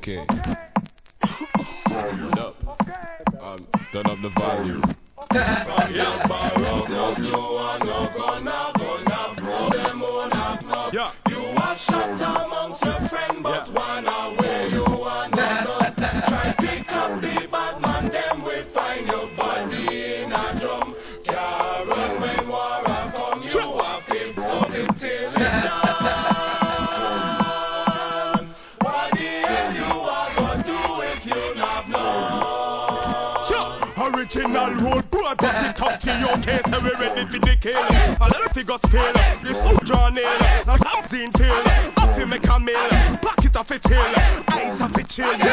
Okay. What up? Turn up the volume. Yeah. You are shut amongst your friends, but one away you are not done. Try pick up the bad man, them will find your body in a drum. Can't run when war a come, you have to put it till it's done. What the hell you are gonna do if you not know? Original road boy, bust it up to your case, and we ready for the kill. A little figure skill, the soldier nail, a something till, up to make a meal, pack it off it till, eyes off it chill.